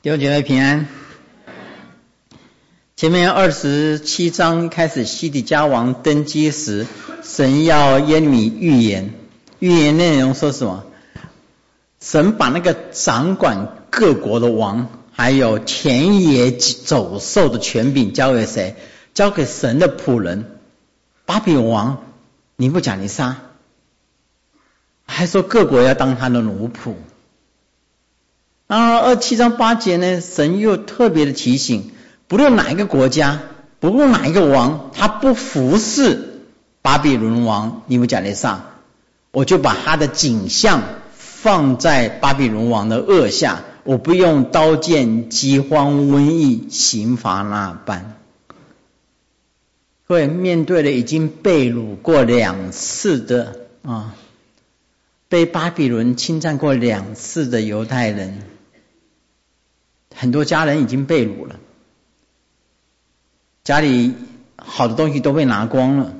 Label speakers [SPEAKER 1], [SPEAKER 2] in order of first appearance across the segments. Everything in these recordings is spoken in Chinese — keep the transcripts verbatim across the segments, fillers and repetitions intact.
[SPEAKER 1] 弟兄姐妹平安。前面二十七章开始，西底家王登基时，神要耶利米预言，预言内容说什么？神把那个掌管各国的王，还有田野走兽的权柄交给谁？交给神的仆人巴比伦王尼布甲尼撒，还说各国要当他的奴仆。然而二十七章八节呢，神又特别的提醒，不论哪一个国家，不论哪一个王，他不服侍巴比伦王尼布甲尼撒，我就把他的景象放在巴比伦王的恶下，我不用刀剑饥荒瘟疫刑罚那般。各位，面对了已经被掳过两次的啊，被巴比伦侵占过两次的犹太人，很多家人已经被掳了，家里好的东西都被拿光了。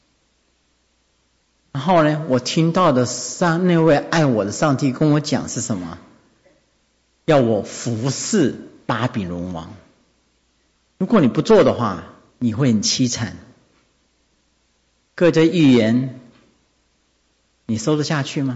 [SPEAKER 1] 然后呢，我听到的上那位爱我的上帝跟我讲是什么？要我服侍巴比伦王。如果你不做的话，你会很凄惨。各这预言，你收得下去吗？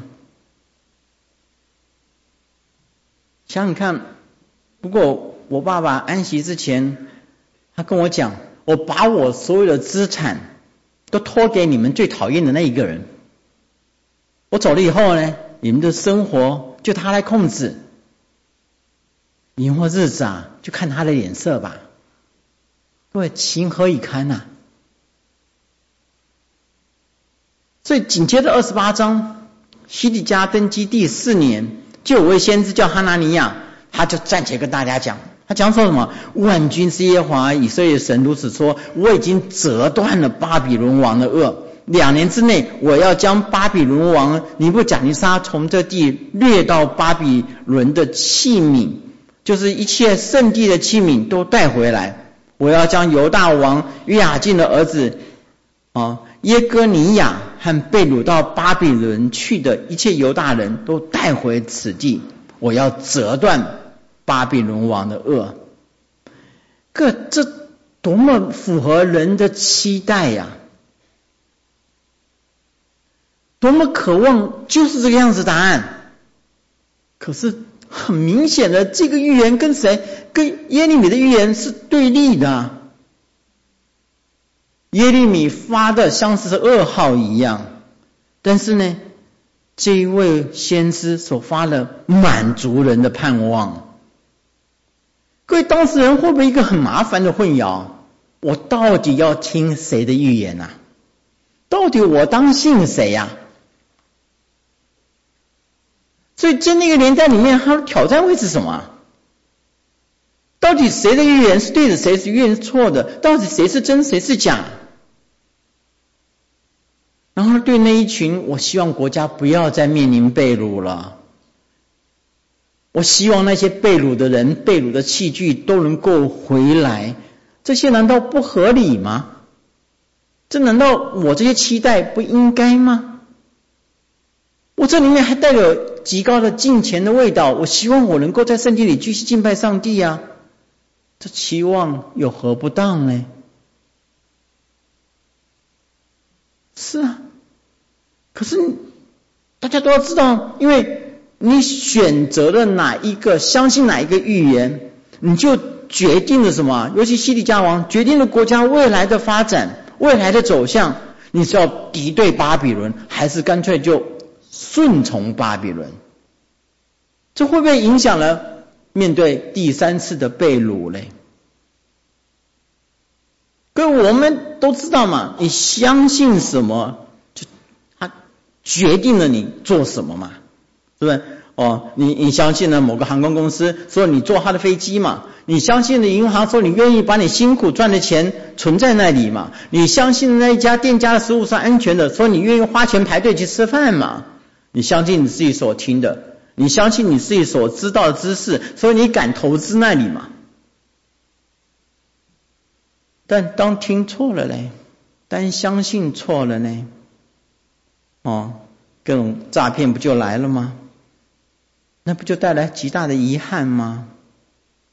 [SPEAKER 1] 想想看，不过我爸爸安息之前，他跟我讲，我把我所有的资产都托给你们最讨厌的那一个人。我走了以后呢，你们的生活就他来控制，以后日子啊，就看他的脸色吧。各位，情何以堪啊！所以紧接着二十八章，西底家登基第四年，就有位先知叫哈拿尼亚，他就站起来跟大家讲，他讲说什么？万军之耶和华以色列神如此说，我已经折断了巴比伦王的恶，两年之内，我要将巴比伦王尼布甲尼撒从这地掠到巴比伦的器皿，就是一切圣地的器皿都带回来。我要将犹大王约雅敬的儿子啊耶哥尼亚和被掳到巴比伦去的一切犹大人都带回此地，我要折断巴比伦王的恶。个这多么符合人的期待呀、啊！多么渴望就是这个样子答案。可是很明显的，这个预言跟谁？跟耶利米的预言是对立的。耶利米发的像是噩耗一样，但是呢，这一位先知所发的满足人的盼望。各位当事人会不会一个很麻烦的混淆？我到底要听谁的预言啊？到底我当信谁呀、啊？所以在那个年代里面，他的挑战会是什么？到底谁的预言是对的，谁是预言是错的？到底谁是真，谁是假？然后对那一群，我希望国家不要再面临被掳了。我希望那些被掳的人、被掳的器具都能够回来。这些难道不合理吗？这难道我这些期待不应该吗？我这里面还带有极高的敬虔的味道，我希望我能够在圣地里继续敬拜上帝啊，这期望有何不当呢？是啊，可是大家都要知道，因为你选择了哪一个，相信哪一个预言，你就决定了什么？尤其西底家王决定了国家未来的发展，未来的走向。你是要敌对巴比伦，还是干脆就顺从巴比伦？这会不会影响了面对第三次的被掳嘞？各位，我们都知道嘛，你相信什么，就他决定了你做什么嘛，对不对？哦，你你相信了某个航空公司，说你坐他的飞机嘛；你相信了银行，说你愿意把你辛苦赚的钱存在那里嘛；你相信那一家店家的食物是安全的，说你愿意花钱排队去吃饭嘛；你相信你自己所听的，你相信你自己所知道的知识，所以你敢投资那里嘛。但当听错了嘞，当相信错了呢，哦，各种诈骗不就来了吗？那不就带来极大的遗憾吗？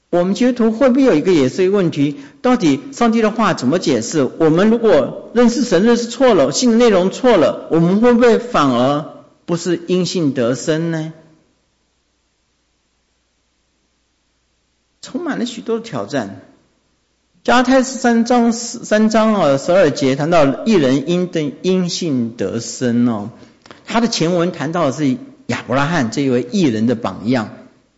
[SPEAKER 1] 我们基督徒会不会有一个也是一个问题，到底上帝的话怎么解释？我们如果认识神认识错了，信的内容错了，我们会不会反而不是因信得生呢？充满了许多的挑战。加拉太三章三章啊十二节谈到一人因的因信得生哦，他的前文谈到的是亚伯拉罕这一位义人的榜样，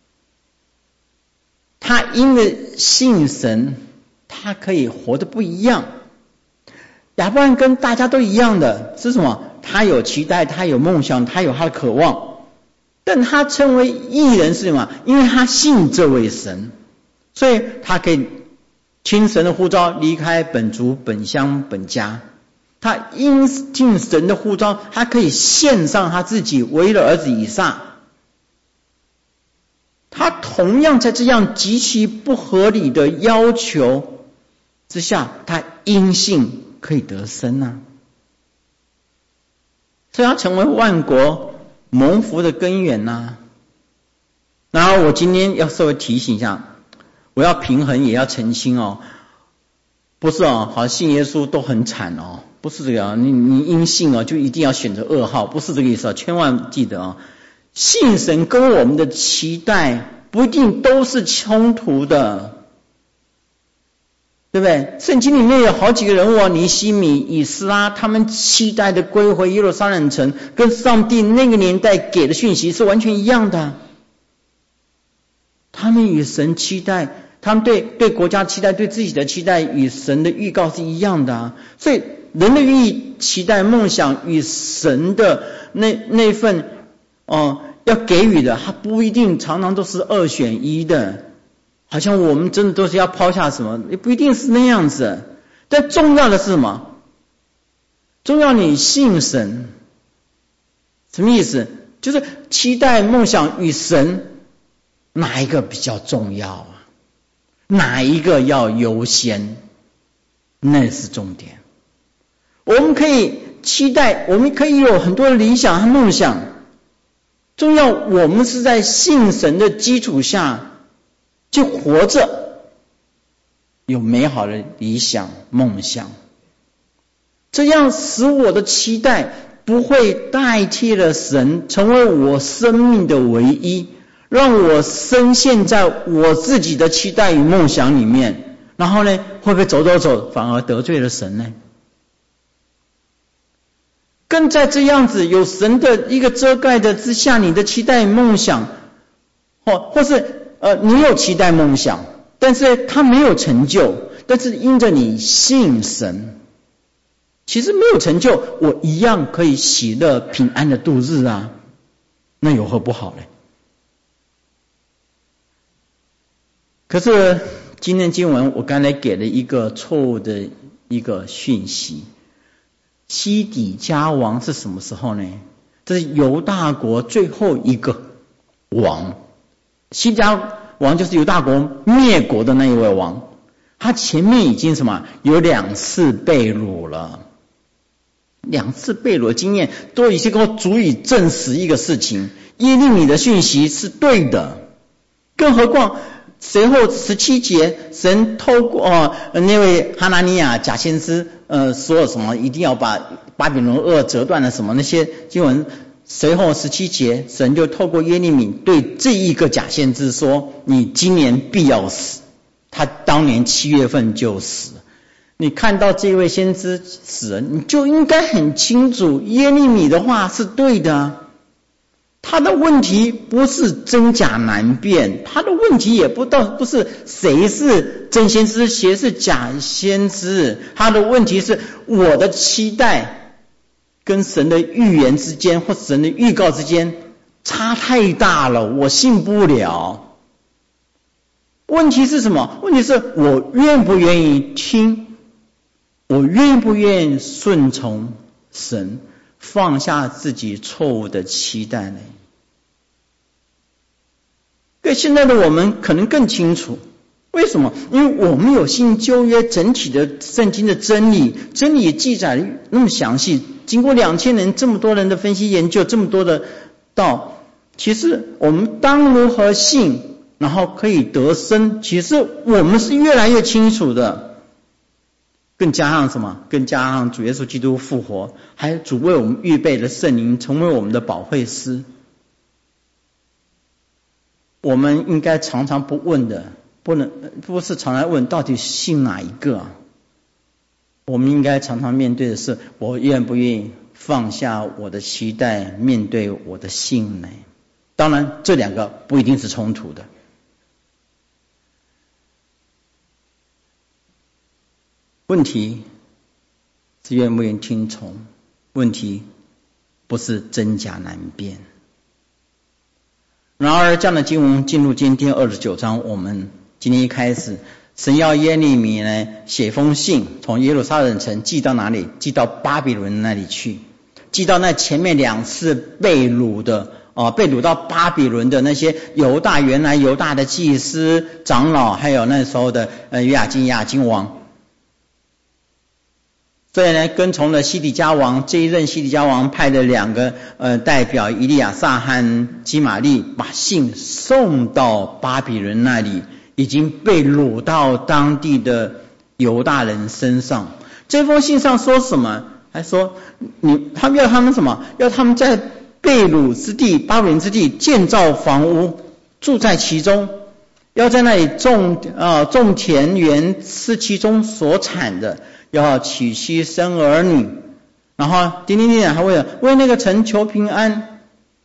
[SPEAKER 1] 他因为信神，他可以活得不一样。亚伯拉罕跟大家都一样的是什么？他有期待，他有梦想，他有他的渴望，但他称为义人是什么？因为他信这位神，所以他可以听神的呼召，离开本族本乡本家。他因听神的呼召，他可以献上他自己唯一的儿子以撒。他同样在这样极其不合理的要求之下，他因信可以得生啊，所以他成为万国蒙福的根源啊。然后我今天要稍微提醒一下，我要平衡也要澄清哦，不是哦，好像信耶稣都很惨哦，不是这个啊，你你因信哦就一定要选择二号，不是这个意思啊，千万记得啊，信神跟我们的期待不一定都是冲突的，对不对？圣经里面有好几个人物啊，尼希米、以斯拉，他们期待的归回耶路撒冷城，跟上帝那个年代给的讯息是完全一样的。他们与神期待，他们对对国家期待，对自己的期待与神的预告是一样的啊。所以人的预期待梦想与神的那那份哦、呃、要给予的，它不一定常常都是二选一的，好像我们真的都是要抛下什么，也不一定是那样子。但重要的是什么？重要你信神，什么意思？就是期待梦想与神哪一个比较重要啊？哪一个要优先？那是重点。我们可以期待，我们可以有很多的理想和梦想，重要我们是在信神的基础下就活着，有美好的理想梦想，这样使我的期待不会代替了神成为我生命的唯一，让我深陷在我自己的期待与梦想里面，然后呢，会不会走走走反而得罪了神呢？更在这样子有神的一个遮盖的之下，你的期待梦想或或是呃你有期待梦想，但是它没有成就，但是因着你信神，其实没有成就，我一样可以喜乐平安的度日啊，那有何不好呢？可是今天经文我刚才给了一个错误的一个讯息，西底家王是什么时候呢？这是犹大国最后一个王，西底家王就是犹大国灭国的那一位王，他前面已经什么有两次被掳了，两次被掳的经验都已经够足以证实一个事情，耶利米的讯息是对的，更何况随后十七节，神透过、哦、那位哈拿尼亚假先知，呃，说什么一定要把巴比伦恶折断了什么那些经文，随后十七节，神就透过耶利米对这一个假先知说：“你今年必要死。”他当年七月份就死。你看到这位先知死了，你就应该很清楚，耶利米的话是对的。他的问题不是真假难辨，他的问题也不到不是谁是真先知谁是假先知，他的问题是我的期待跟神的预言之间或神的预告之间差太大了，我信不了。问题是什么？问题是我愿不愿意听，我愿不愿意顺从神，放下自己错误的期待呢？对现在的我们可能更清楚，为什么？因为我们有信旧约整体的圣经的真理，真理记载那么详细，经过两千年这么多人的分析研究，这么多的道，其实我们当如何信， 然后可以得生，其实我们是越来越清楚的。更加上什么？更加上主耶稣基督复活，还有主为我们预备的圣灵成为我们的保惠师。我们应该常常不问的，不能不是常来问到底信哪一个啊？我们应该常常面对的是，我愿不愿意放下我的期待，面对我的信呢？当然，这两个不一定是冲突的。问题是愿不愿意听从，问题不是真假难辨。然而这样的经文进入今天二十九章，我们今天一开始，神要耶利米呢写封信，从耶路撒冷城寄到哪里？寄到巴比伦那里去，寄到那前面两次被掳的啊，被掳到巴比伦的那些犹大，原来犹大的祭司长老，还有那时候的呃约雅斤亚金王。所以呢，跟从了西底家王，这一任西底家王派的两个呃代表以利亚撒和基玛利，把信送到巴比伦那里，已经被掳到当地的犹大人身上。这封信上说什么？还说你他们要他们什么？要他们在被掳之地、巴比伦之地建造房屋，住在其中，要在那里种啊、呃、种田园，吃其中所产的。要娶妻生儿女，然后点点点还为了为那个城求平安。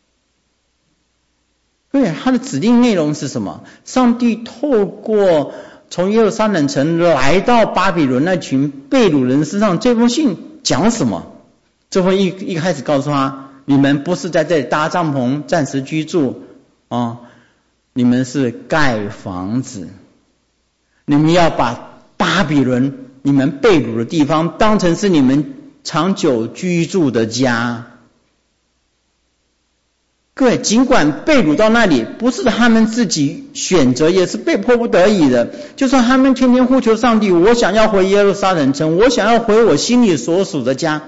[SPEAKER 1] 对，他的指令内容是什么？上帝透过从耶路撒冷城来到巴比伦那群被掳人身上，这封信讲什么？这封一一开始告诉他，你们不是在这里搭帐篷暂时居住啊、哦，你们是盖房子，你们要把巴比伦你们被掳的地方当成是你们长久居住的家。各位，尽管被掳到那里不是他们自己选择，也是被迫不得已的，就算他们天天呼求上帝，我想要回耶路撒冷城，我想要回我心里所属的家，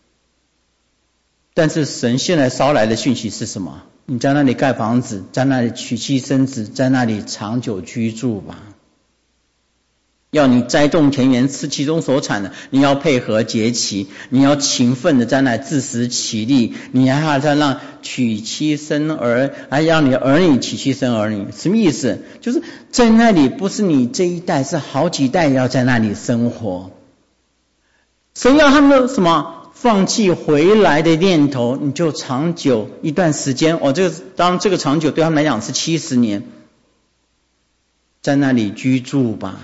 [SPEAKER 1] 但是神现在捎来的讯息是什么？你在那里盖房子，在那里娶妻生子，在那里长久居住吧。要你栽种田园，吃其中所产的，你要配合节期，你要勤奋的在那自食其力，你还要再让娶妻生儿，还让你的儿女娶妻生儿女。什么意思？就是在那里不是你这一代，是好几代要在那里生活。神要他们什么？放弃回来的念头，你就长久一段时间。哦，这个当然这个长久对他们来讲是七十年，在那里居住吧。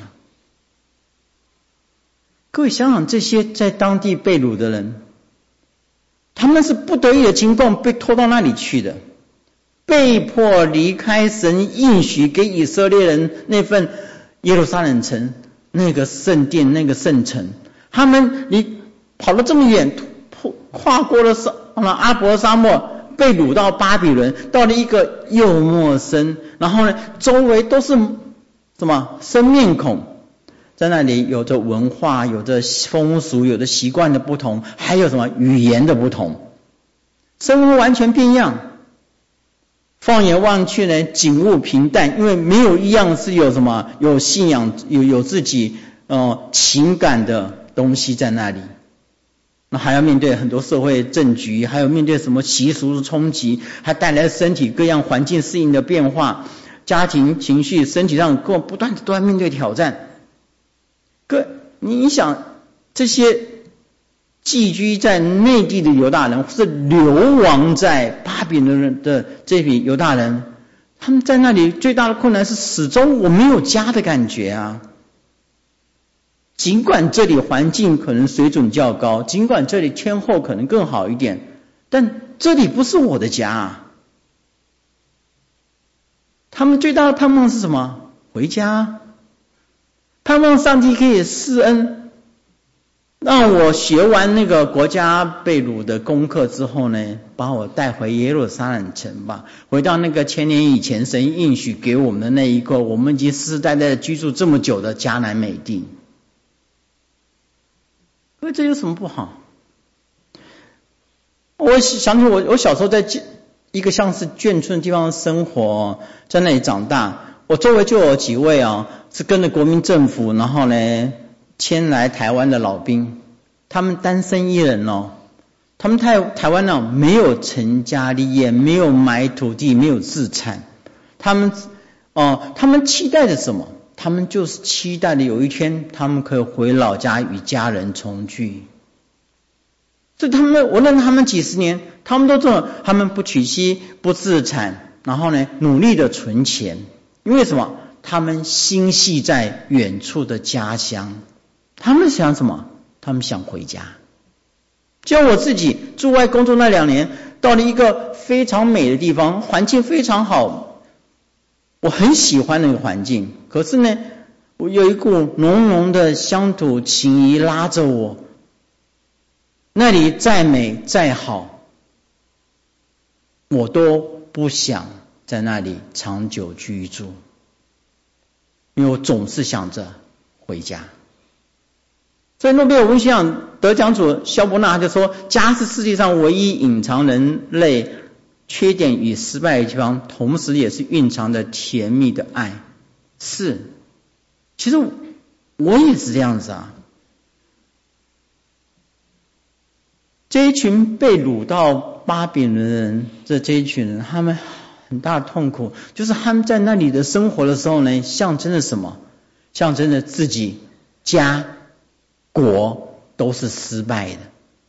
[SPEAKER 1] 各位想想，这些在当地被掳的人，他们是不得已的情况被拖到那里去的，被迫离开神应许给以色列人那份耶路撒冷城，那个圣殿，那个圣城。他们离跑了这么远，跨过了沙阿伯沙漠，被掳到巴比伦，到了一个又陌生，然后呢，周围都是什么生面孔。在那里有着文化，有着风俗，有着习惯的不同，还有什么语言的不同，生活完全变样。放眼望去呢，景物平淡，因为没有一样是有什么有信仰，有有自己呃情感的东西在那里。那还要面对很多社会政局，还有面对什么习俗的冲击，还带来身体各样环境适应的变化，家庭情绪身体上各不断的都在面对挑战。各你想，这些寄居在内地的犹大人，或是流亡在巴比伦的这批犹大人，他们在那里最大的困难是始终我没有家的感觉啊。尽管这里环境可能水准较高，尽管这里天候可能更好一点，但这里不是我的家啊。他们最大的盼望是什么？回家。盼望上帝可以施恩，让我学完那个国家被掳的功课之后呢，把我带回耶路撒冷城吧，回到那个千年以前神应许给我们的那一个我们已经世世代代居住这么久的迦南美地。因为这有什么不好？我想起我我小时候在一个像是眷村的地方生活，在那里长大。 我周围就有几位啊，是跟着国民政府，然后呢迁来台湾的老兵，他们单身一人哦，他们台台湾呢没有成家立业，没有买土地，没有自产，他们哦，他们期待着什么？他们就是期待的有一天他们可以回老家与家人重聚。所以他们，我认识他们几十年，他们都这么，他们不娶妻不自产，然后呢努力的存钱，因为什么？他们心系在远处的家乡，他们想什么？他们想回家。就像我自己驻外工作那两年，到了一个非常美的地方，环境非常好，我很喜欢那个环境。可是呢，我有一股浓浓的乡土情谊拉着我，那里再美再好，我都不想在那里长久居住，因为我总是想着回家。所以诺贝尔文学奖得奖主萧伯纳就说，家是世界上唯一隐藏人类缺点与失败的地方，同时也是蕴藏的甜蜜的爱。是，其实我也是这样子啊。这一群被掳到巴比伦的人，这这一群人，他们很大的痛苦，就是他们在那里的生活的时候呢，象征着什么？象征着自己家国都是失败的。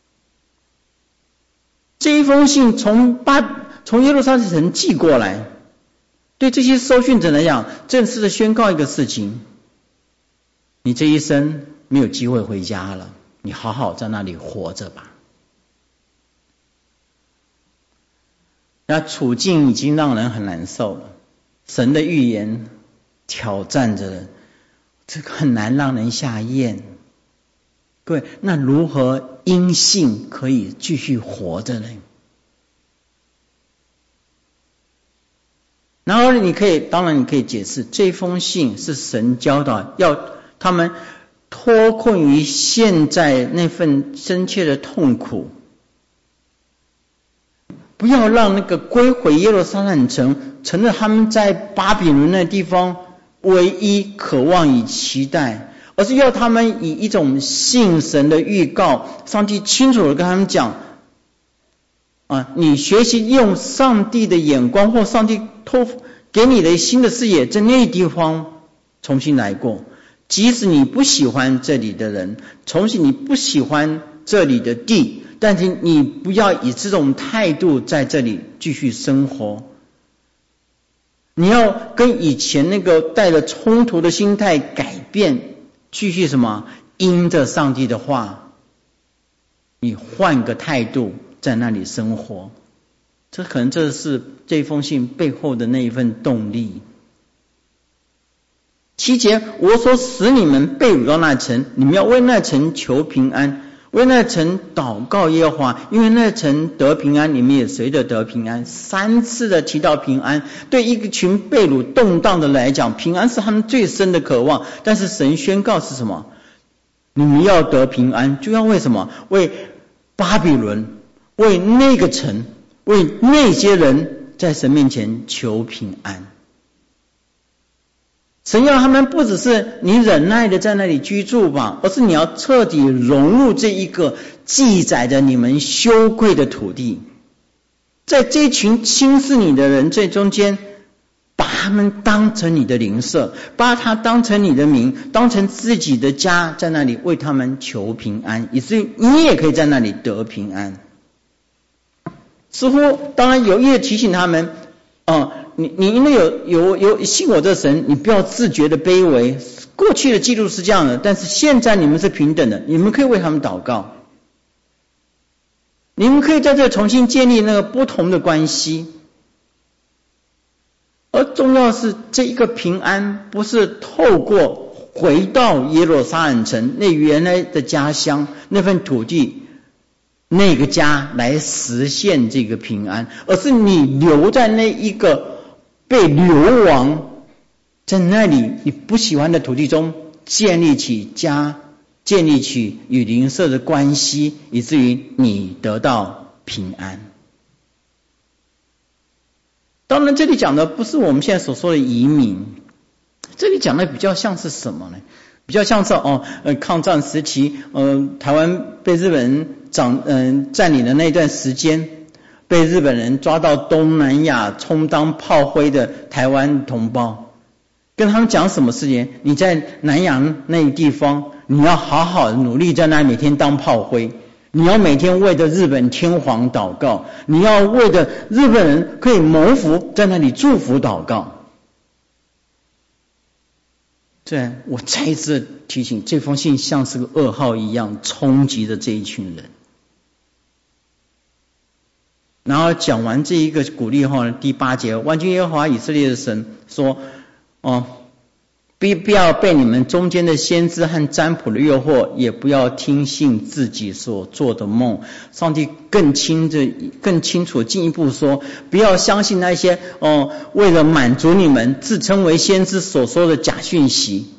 [SPEAKER 1] 这一封信从巴从耶路撒冷城寄过来，对这些收信者来讲，正式的宣告一个事情：你这一生没有机会回家了，你好好在那里活着吧。那处境已经让人很难受了，神的预言挑战着人，这个很难让人下咽。各位，那如何因信可以继续活着呢？然后你可以，当然你可以解释，这封信是神教导要他们脱困于现在那份深切的痛苦，不要让那个归回耶路撒冷城成了他们在巴比伦那地方唯一渴望与期待，而是要他们以一种信神的预告，上帝清楚的跟他们讲啊，你学习用上帝的眼光或上帝托给你的新的视野，在那地方重新来过。即使你不喜欢这里的人，重新你不喜欢这里的地，但是你不要以这种态度在这里继续生活。你要跟以前那个带着冲突的心态改变，继续什么？因着上帝的话，你换个态度在那里生活。这可能这是这封信背后的那一份动力。七节，我所使你们被掳到那城，你们要为那城求平安，为那城祷告耶和华，因为那城得平安，你们也随着得平安。三次的提到平安，对一个群被掳动荡的来讲，平安是他们最深的渴望。但是神宣告是什么？你们要得平安，就要为什么？为巴比伦，为那个城，为那些人在神面前求平安。神要他们不只是你忍耐的在那里居住吧，而是你要彻底融入这一个记载着你们羞愧的土地，在这群轻视你的人这中间，把他们当成你的邻舍，把他当成你的民，当成自己的家，在那里为他们求平安，以至于你也可以在那里得平安。似乎当然有意的提醒他们，哦、呃，你你因为有有有信我这神，你不要自觉的卑微。过去的记录是这样的，但是现在你们是平等的，你们可以为他们祷告，你们可以在这重新建立那个不同的关系。而重要的是，这一个平安不是透过回到耶路撒冷城那原来的家乡那份土地那个家来实现这个平安，而是你留在那一个被流亡在那里你不喜欢的土地中，建立起家，建立起与邻舍的关系，以至于你得到平安。当然这里讲的不是我们现在所说的移民， 这里讲的比较像是什么呢？比较像是哦，呃，抗战时期，呃，台湾被日本人掌嗯、呃、占领的那段时间，被日本人抓到东南亚充当炮灰的台湾同胞，跟他们讲什么事情？你在南洋那个地方，你要好好的努力，在那每天当炮灰，你要每天为着日本天皇祷告，你要为着日本人可以蒙福，在那里祝福祷告。对，我再一次提醒，这封信像是个噩耗一样冲击着这一群人。然后讲完这一个鼓励后呢，第八节，万军耶和华以色列的神说：哦，不不要被你们中间的先知和占卜的诱惑，也不要听信自己所做的梦。上帝更清的、更清楚进一步说，不要相信那些哦，为了满足你们自称为先知所说的假讯息，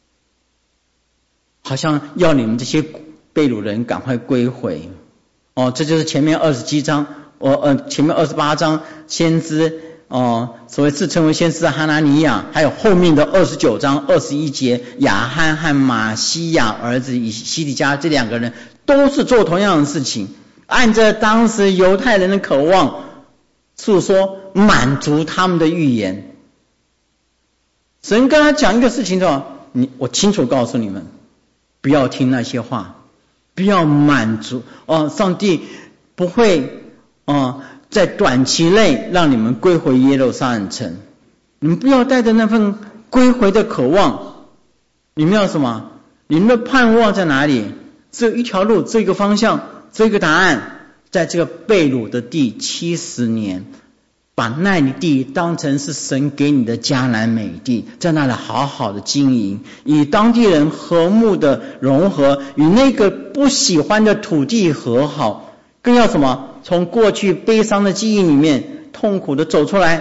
[SPEAKER 1] 好像要你们这些被掳人赶快归回。哦，这就是前面二十七章，哦呃，前面二十八章先知。哦，所谓自称为先知哈拿尼亚，还有后面的二十九章二十一节，亚哈和马西亚儿子以西底家这两个人都是做同样的事情，按照当时犹太人的渴望，诉说满足他们的预言。神跟他讲一个事情的话，你我清楚告诉你们，不要听那些话，不要满足哦，上帝不会哦。在短期内让你们归回耶路撒冷城，你们不要带着那份归回的渴望，你们要什么？你们的盼望在哪里？只有一条路，这个方向，这个答案，在这个被掳的第七十年，把那里地当成是神给你的迦南美地，在那里好好的经营，与当地人和睦的融合，与那个不喜欢的土地和好，更要什么？从过去悲伤的记忆里面痛苦的走出来，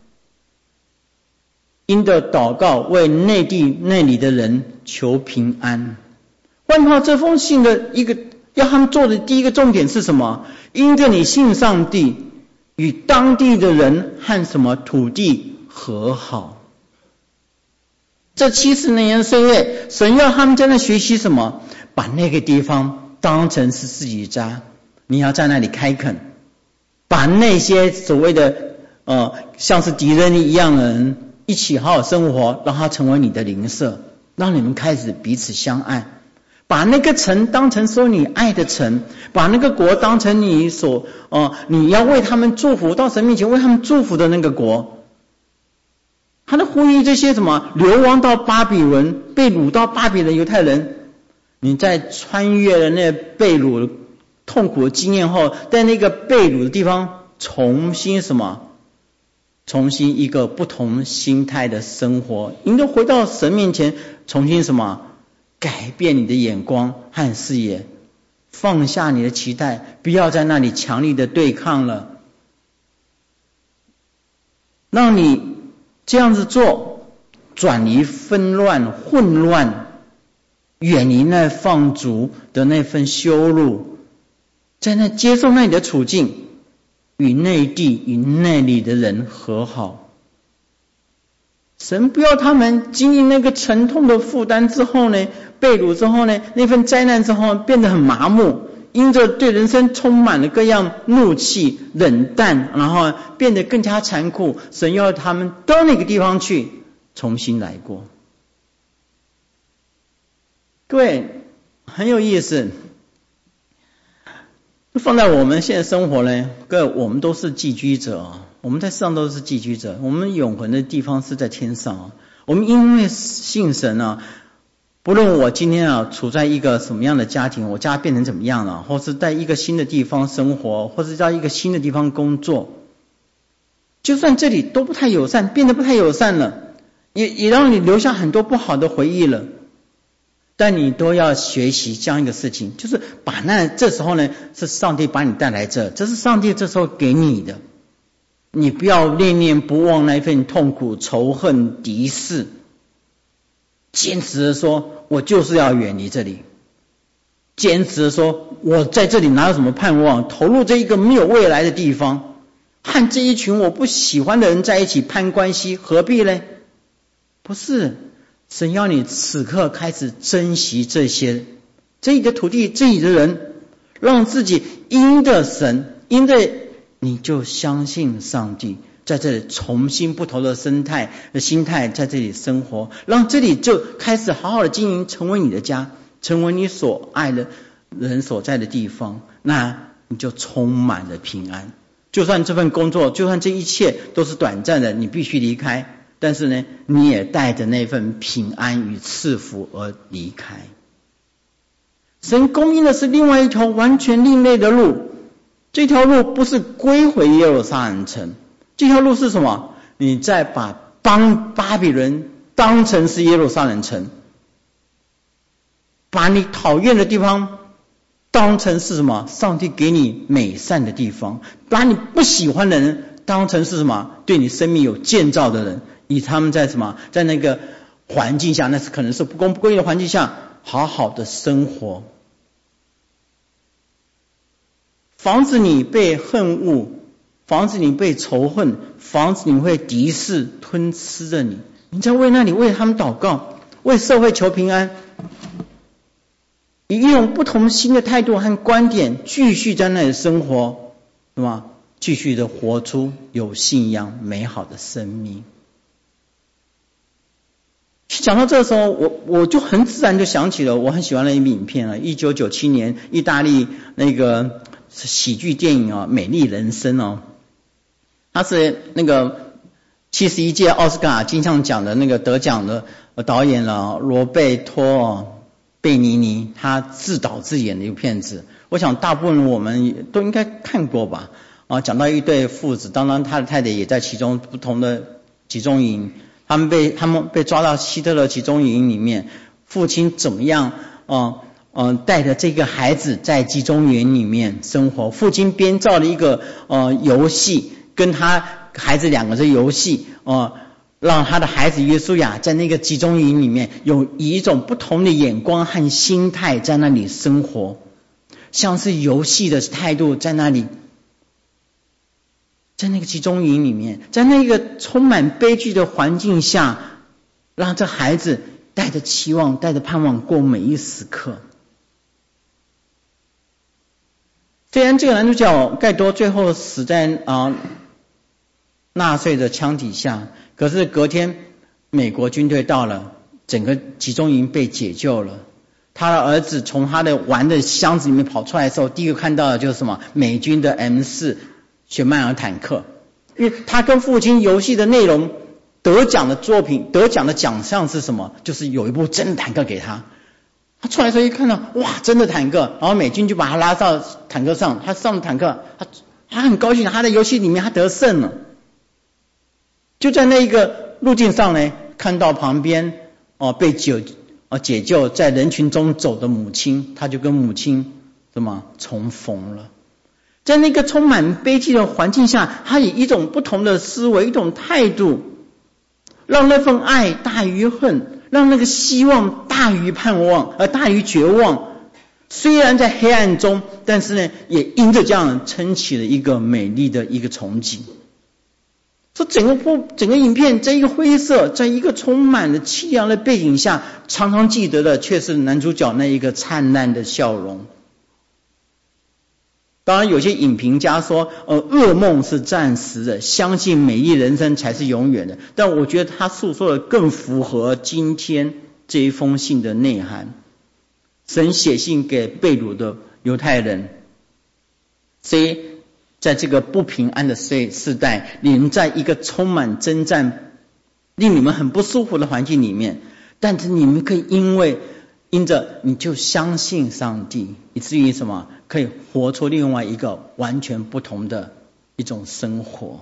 [SPEAKER 1] 因着祷告为内地那里的人求平安。换句话，这封信的一个要他们做的第一个重点是什么？因着你信上帝，与当地的人和什么土地和好。这七十年岁月，神要他们在那学习什么？把那个地方当成是自己家，你要在那里开垦，把那些所谓的呃像是敌人一样的人一起好好生活，让他成为你的邻舍，让你们开始彼此相爱。把那个城当成说你爱的城，把那个国当成你所呃你要为他们祝福，到神面前为他们祝福的那个国。他的呼吁这些什么流亡到巴比伦、被掳到巴比伦犹太人，你在穿越了那被掳痛苦的经验后，在那个被掳的地方重新什么？重新一个不同心态的生活，你都回到神面前，重新什么？改变你的眼光和视野，放下你的期待，不要在那里强力的对抗了。让你这样子做，转移纷乱、混乱，远离那放逐的那份羞辱，在那接受那里的处境，与内地与那里的人和好。神不要他们经历那个沉痛的负担之后呢，被掳之后呢，那份灾难之后变得很麻木，因着对人生充满了各样怒气、冷淡，然后变得更加残酷。神要他们到那个地方去重新来过。各位很有意思，放在我们现在生活呢，各位我们都是寄居者啊，我们在世上都是寄居者，我们永恒的地方是在天上啊。我们因为信神啊，不论我今天啊处在一个什么样的家庭，我家变成怎么样了，或是在一个新的地方生活，或是在一个新的地方工作，就算这里都不太友善，变得不太友善了，也也让你留下很多不好的回忆了。但你都要学习这样一个事情，就是把那这时候呢，是上帝把你带来这，这是上帝这时候给你的，你不要念念不忘那份痛苦、仇恨、敌视，坚持的说，我就是要远离这里，坚持的说，我在这里哪有什么盼望，投入这一个没有未来的地方，和这一群我不喜欢的人在一起攀关系，何必呢？ 不是，神要你此刻开始珍惜这些，这里的土地，这里的人，让自己因着神，因着你就相信上帝，在这里重新不同的生态的心态在这里生活，让这里就开始好好的经营，成为你的家，成为你所爱的人所在的地方，那你就充满了平安。就算这份工作，就算这一切都是短暂的，你必须离开，但是呢，你也带着那份平安与赐福而离开。神供应的是另外一条完全另类的路，这条路不是归回耶路撒冷城，这条路是什么？你再把帮巴比伦当成是耶路撒冷城，把你讨厌的地方当成是什么？上帝给你美善的地方，把你不喜欢的人当成是什么？对你生命有建造的人，以他们在什么？在那个环境下，那是可能是不公不义的环境下，好好的生活。防止你被恨恶，防止你被仇恨，防止你会敌视吞吃着你。你在为那里为他们祷告，为社会求平安，以一种不同新的态度和观点继续在那里生活，是吧？继续的活出有信仰美好的生命。讲到这个时候，我我就很自然就想起了我很喜欢的一部影片啊，一九九七年意大利那个喜剧电影啊，《美丽人生》哦，他是那个七十一届奥斯卡金像奖的那个得奖的导演了罗贝托贝尼尼，他自导自演的一部片子，我想大部分我们都应该看过吧。啊，讲到一对父子，当然他的太太也在其中，不同的集中营，他们被他们被抓到希特勒集中营里面，父亲怎么样？嗯、呃、嗯，带着这个孩子在集中营里面生活，父亲编造了一个呃游戏，跟他孩子两个的游戏，呃，让他的孩子约书亚在那个集中营里面有以一种不同的眼光和心态在那里生活，像是游戏的态度在那里。在那个集中营里面，在那个充满悲剧的环境下，让这孩子带着期望带着盼望过每一时刻。虽然这个男主角盖多最后死在啊纳粹的枪底下，可是隔天美国军队到了，整个集中营被解救了。他的儿子从他的玩的箱子里面跑出来的时候，第一个看到的就是什么？美军的 M 四雪曼尔坦克，因为他跟父亲游戏的内容得奖的作品，得奖的奖项是什么？就是有一部真的坦克给他。他出来的时候一看到，哇，真的坦克，然后美军就把他拉到坦克上，他上了坦克，他他很高兴，他在游戏里面他得胜了。就在那一个路径上呢，看到旁边哦被解哦解救，在人群中走的母亲，他就跟母亲什么重逢了。在那个充满悲剧的环境下，他以一种不同的思维，一种态度，让那份爱大于恨，让那个希望大于盼望，而大于绝望。虽然在黑暗中，但是呢，也因着这样撑起了一个美丽的一个憧憬。说整个部整个影片在一个灰色，在一个充满了凄凉的背景下，常常记得的却是男主角那一个灿烂的笑容。当然有些影评家说呃，噩梦是暂时的，相信美丽人生才是永远的，但我觉得他诉说的更符合今天这一封信的内涵。神写信给被掳的犹太人，谁在这个不平安的世世代，你们在一个充满征战令你们很不舒服的环境里面，但是你们可以因为因着你就相信上帝，以至于什么可以活出另外一个完全不同的一种生活。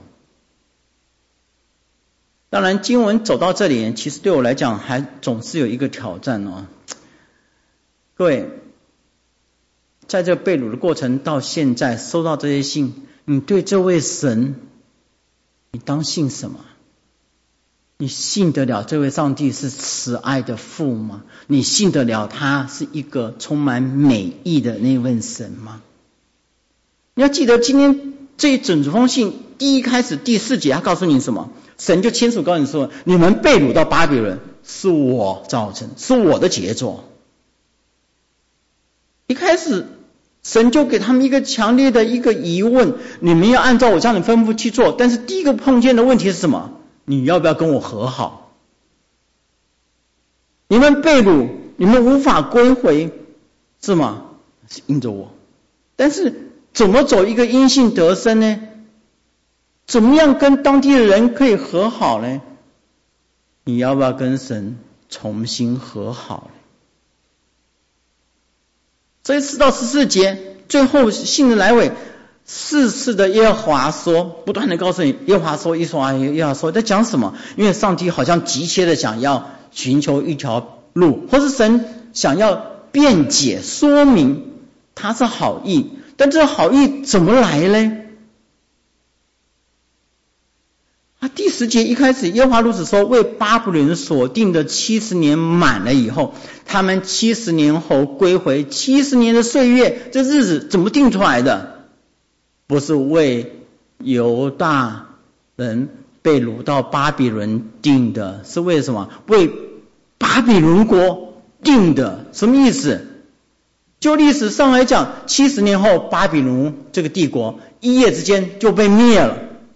[SPEAKER 1] 当然经文走到这里，其实对我来讲还总是有一个挑战哦。各位，在这被掳的过程到现在收到这些信，你对这位神你当信什么？你信得了这位上帝是慈爱的父吗？你信得了他是一个充满美意的那位神吗？你要记得今天这一整封信第一开始第四节他告诉你什么？ 神就清楚告诉你说，你们被掳到巴比伦是我造成，是我的杰作。一开始神就给他们一个强烈的一个疑问，你们要按照我这样的吩咐去做，但是第一个碰见的问题是什么？你要不要跟我和好？你们被掳，你们无法归回，是吗？是因着我。但是怎么走一个因信得生呢？怎么样跟当地的人可以和好呢？你要不要跟神重新和好呢？所以四到十四节最后信的来尾，四次的耶和华说，不断的告诉你，耶和华说，耶和华耶和华说，在讲什么？因为上帝好像急切的想要寻求一条路，或是神想要辩解说明他是好意，但这好意怎么来呢？啊，第十节一开始，耶和华如此说，为巴比伦所定的七十年满了以后，他们七十年后归回，七十年的岁月，这日子怎么定出来的？不是为犹大人被掳到巴比伦定的，是为什么？为巴比伦国定的。什么意思？就历史上来讲，七十年后巴比伦这个帝国一夜之间就被灭了。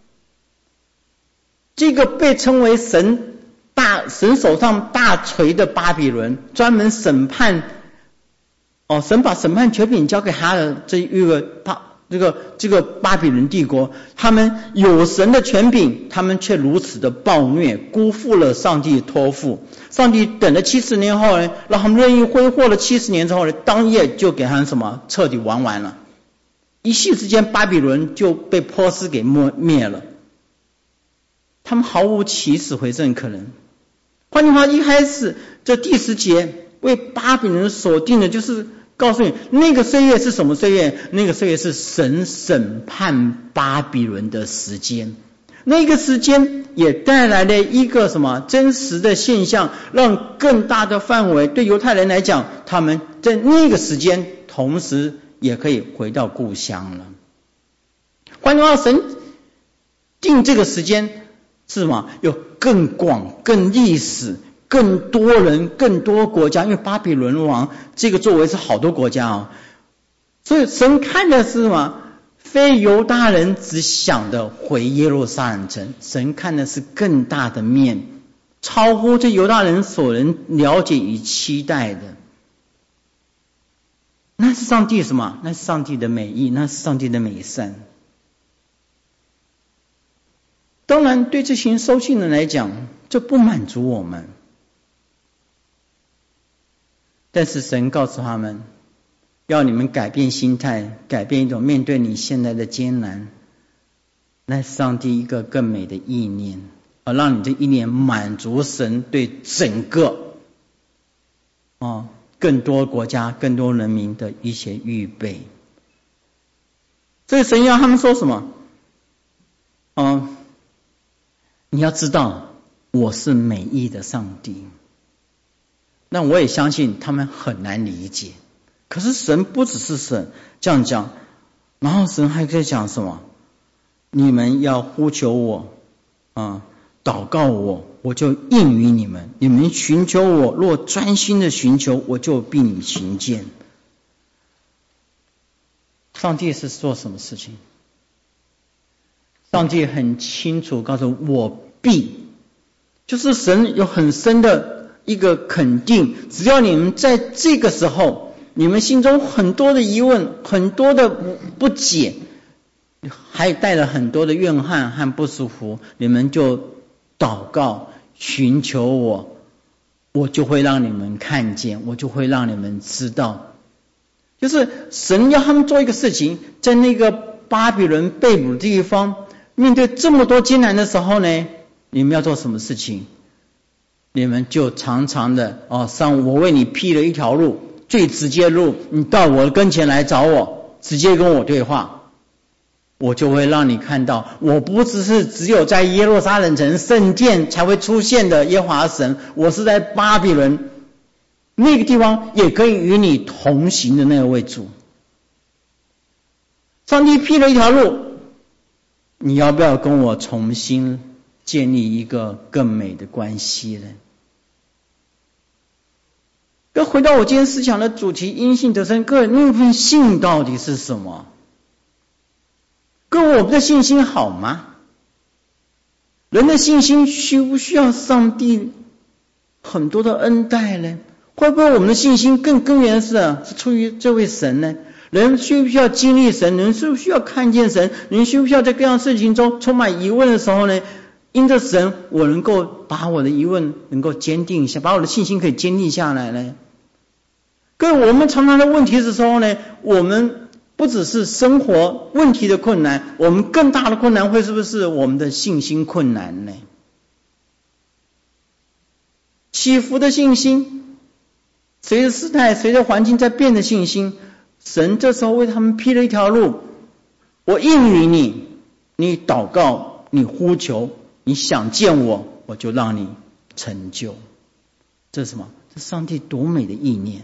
[SPEAKER 1] 这个被称为神大神手上大锤的巴比伦，专门审判，哦，神把审判权柄交给他的这一个巴这个这个巴比伦帝国，他们有神的权柄，他们却如此的暴虐，辜负了上帝托付。上帝等了七十年后呢，让他们任意挥霍了七十年之后呢，当夜就给他们什么彻底玩完了，一夕之间巴比伦就被波斯给灭了。他们毫无起死回生可能。换句话，一开始这第十节为巴比伦所定的，就是告诉你那个岁月是什么岁月？那个岁月是神审判巴比伦的时间。那个时间也带来了一个什么真实的现象，让更大的范围对犹太人来讲，他们在那个时间同时也可以回到故乡了。换句话，神定这个时间是什么？有更广、更历史、更多人、更多国家，因为巴比伦王这个作为是好多国家哦，所以神看的是什么？非犹大人只想的回耶路撒冷城，神看的是更大的面，超乎这犹大人所能了解与期待的。那是上帝什么？那是上帝的美意，那是上帝的美善。当然对这群收信人来讲，这不满足我们，但是神告诉他们，要你们改变心态，改变一种面对你现在的艰难，那是上帝一个更美的意念，而让你这一年满足神对整个哦更多国家、更多人民的一些预备。所以神要他们说什么？哦，你要知道我是美意的上帝。那我也相信他们很难理解，可是神不只是神这样讲，然后神还可以讲什么？你们要呼求我啊，祷告我，我就应允你们。你们寻求我，若专心的寻求，我就必你寻见。上帝是做什么事情？上帝很清楚告诉我必，就是神有很深的一个肯定，只要你们在这个时候，你们心中很多的疑问，很多的不解，还带了很多的怨恨和不舒服，你们就祷告寻求我，我就会让你们看见，我就会让你们知道。就是神要他们做一个事情，在那个巴比伦被掳的地方，面对这么多艰难的时候呢，你们要做什么事情？你们就常常的哦，上我为你辟了一条路，最直接的路，你到我跟前来找我，直接跟我对话，我就会让你看到，我不只是只有在耶路撒冷城圣殿才会出现的耶和华神，我是在巴比伦那个地方也可以与你同行的那位主。上帝辟了一条路，你要不要跟我重新建立一个更美的关系了。那回到我今天思想的主题，因信得生，各位那份信到底是什么？各位，我们的信心好吗？人的信心需不需要上帝很多的恩待呢？会不会我们的信心更根源是是出于这位神呢？人需不需要经历神？人需不需要看见神？人需不需要在各样事情中充满疑问的时候呢？因着神，我能够把我的疑问能够坚定一下，把我的信心可以坚定下来呢？各位，我们常常的问题的时候呢，我们不只是生活问题的困难，我们更大的困难会是不是我们的信心困难呢？起伏的信心，随着时代随着环境在变的信心，神这时候为他们辟了一条路，我应允你，你祷告，你呼求，你想见我，我就让你成就。这是什么？这是上帝多美的意念。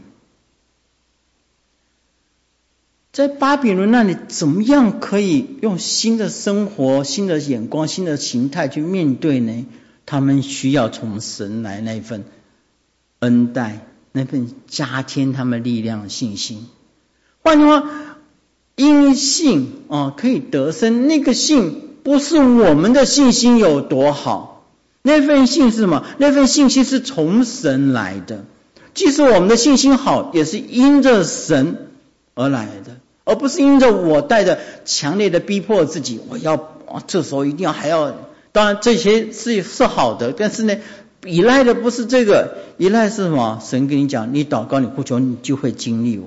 [SPEAKER 1] 在巴比伦那里，怎么样可以用新的生活、新的眼光、新的形态去面对呢？他们需要从神来那份恩待，那份加添他们力量的信心。换句话，因信啊可以得生，那个信不是我们的信心有多好，那份信是什么？那份信心是从神来的。即使我们的信心好，也是因着神而来的，而不是因着我带着强烈的逼迫自己，我要、哦、这时候一定要还要，当然这些是是好的，但是呢，依赖的不是这个，依赖是什么？神跟你讲，你祷告，你呼求，你就会经历我。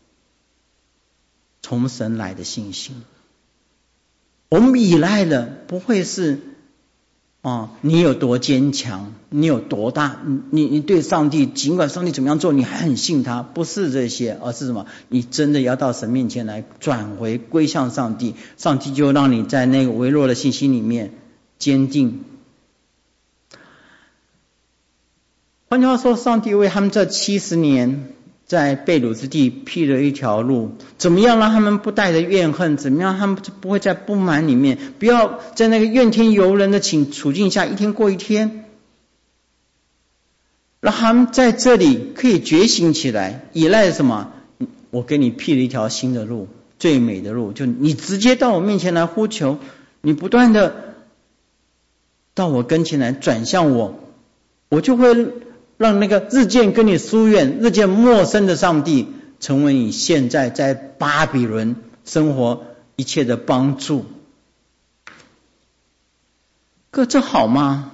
[SPEAKER 1] 从神来的信心，我们依赖的不会是哦，你有多坚强，你有多大，你你对上帝，尽管上帝怎么样做，你还很信他，不是这些，而是什么？你真的要到神面前来转回归向上帝，上帝就让你在那个微弱的信心里面坚定。换句话说，上帝为他们这七十年在被掳之地辟了一条路，怎么样让他们不带着怨恨，怎么样他们不会在不满里面，不要在那个怨天尤人的处境下一天过一天，让他们在这里可以觉醒起来。依赖什么？我给你辟了一条新的路，最美的路，就你直接到我面前来呼求，你不断的到我跟前来转向我，我就会让那个日渐跟你疏远、日渐陌生的上帝，成为你现在在巴比伦生活一切的帮助。可这好吗？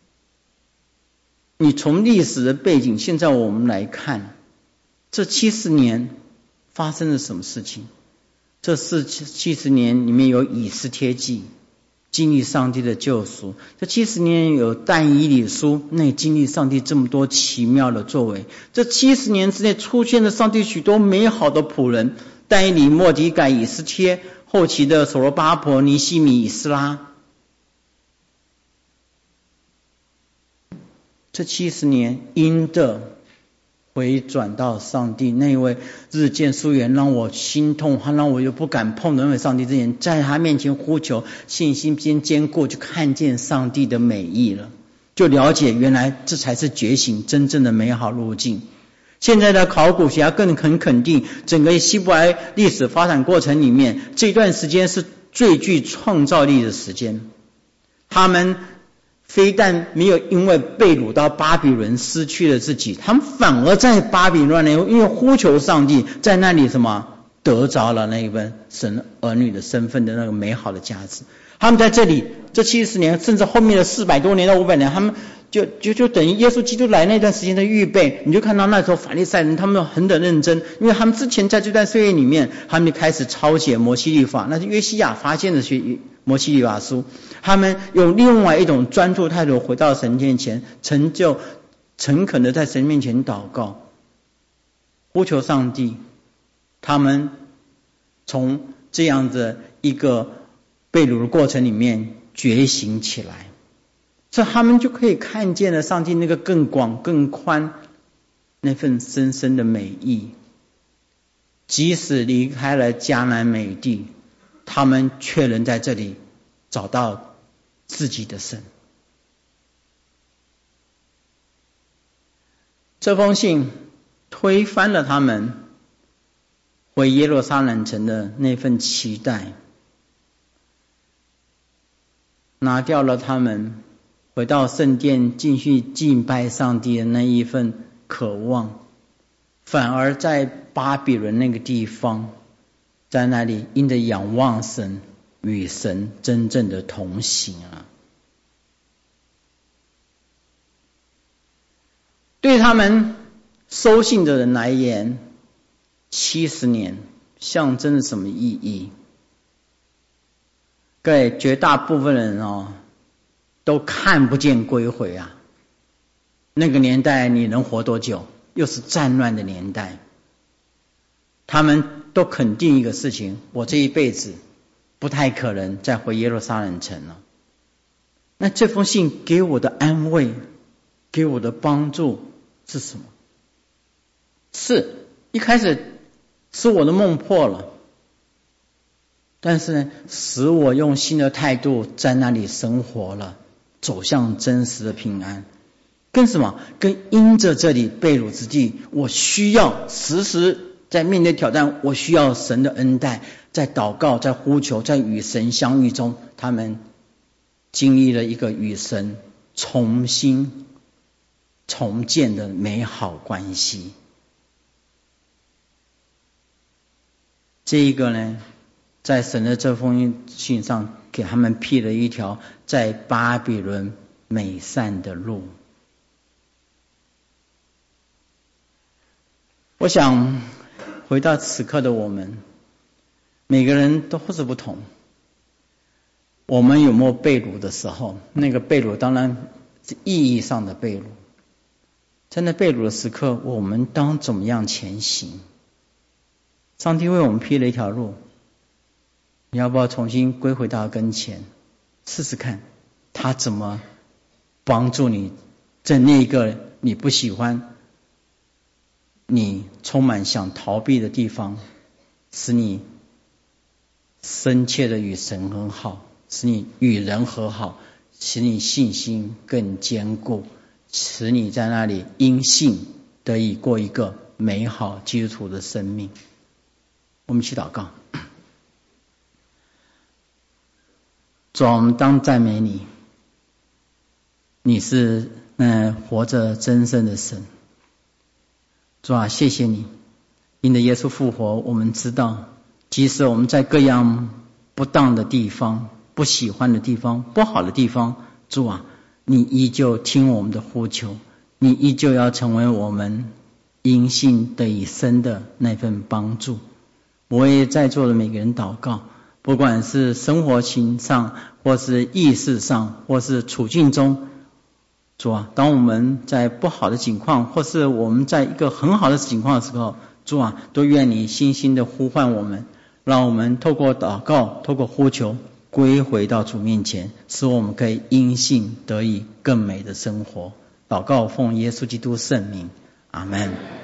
[SPEAKER 1] 你从历史的背景，现在我们来看，这七十年发生了什么事情？这四七十年里面有以斯帖记，经历上帝的救赎。这七十年有但以理书，那也经历上帝这么多奇妙的作为。这七十年之内出现了上帝许多美好的仆人，但以理、末底改、以斯帖，后期的所罗巴伯、尼希米、以斯拉。这七十年因着回转到上帝那位日渐疏远，让我心痛，他让我又不敢碰的那位上帝之前，在他面前呼求，信心间坚固，就看见上帝的美意了，就了解原来这才是觉醒真正的美好路径。现在的考古学家更很肯定，整个希伯来历史发展过程里面，这段时间是最具创造力的时间。他们非但没有因为被掳到巴比伦失去了自己，他们反而在巴比伦呢，因为呼求上帝，在那里什么得着了那一份神儿女的身份的那个美好的价值。他们在这里这七十年，甚至后面的四百多年到五百年，他们就就就等于耶稣基督来那段时间的预备。你就看到那时候法利赛人他们很的认真，因为他们之前在这段岁月里面，他们就开始抄写摩西律法，那是约西亚发现的学摩西律法书。他们用另外一种专注态度回到神面前，成就诚恳的在神面前祷告，呼求上帝。他们从这样的一个被掳的过程里面觉醒起来，所以他们就可以看见了上帝那个更广更宽那份深深的美意。即使离开了迦南美地，他们却能在这里找到自己的神。 这封信推翻了他们回耶路撒冷城的那份期待，拿掉了他们回到圣殿继续敬拜上帝的那一份渴望，反而在巴比伦那个地方，在那里因着仰望神，与神真正的同行啊。对他们收信的人来言，七十年象征着什么意义？各位，绝大部分人哦，都看不见归回啊。那个年代你能活多久？又是战乱的年代，他们都肯定一个事情：我这一辈子不太可能再回耶路撒冷城了。那这封信给我的安慰，给我的帮助是什么？是一开始使我的梦破了，但是呢，使我用新的态度在那里生活了，走向真实的平安。跟什么？跟因着这里被掳之地，我需要时时在面对挑战，我需要神的恩待，在祷告，在呼求，在与神相遇中，他们经历了一个与神重新重建的美好关系。这一个呢，在神的这封信上给他们辟了一条在巴比伦美善的路。我想回到此刻的我们，每个人都是不同。我们有没有被掳的时候？那个被掳当然是意义上的被掳。在那被掳的时刻，我们当怎么样前行？上帝为我们辟了一条路，你要不要重新归回到跟前，试试看他怎么帮助你在那个你不喜欢、你充满想逃避的地方，使你深切的与神和好，使你与人和好，使你信心更坚固，使你在那里因信得以过一个美好基督徒的生命。我们一起祷告。主啊，我们当赞美你，你是那活着真正的神。主啊，谢谢你，因着耶稣复活，我们知道即使我们在各样不当的地方、不喜欢的地方、不好的地方，主啊，你依旧听我们的呼求，你依旧要成为我们因信得以生的那份帮助。我也在座的每个人祷告，不管是生活情上，或是意识上，或是处境中，主啊，当我们在不好的情况，或是我们在一个很好的情况的时候，主啊，都愿你心心的呼唤我们，让我们透过祷告，透过呼求，归回到主面前，使我们可以因信得以更美的生活。祷告奉耶稣基督圣名，阿们。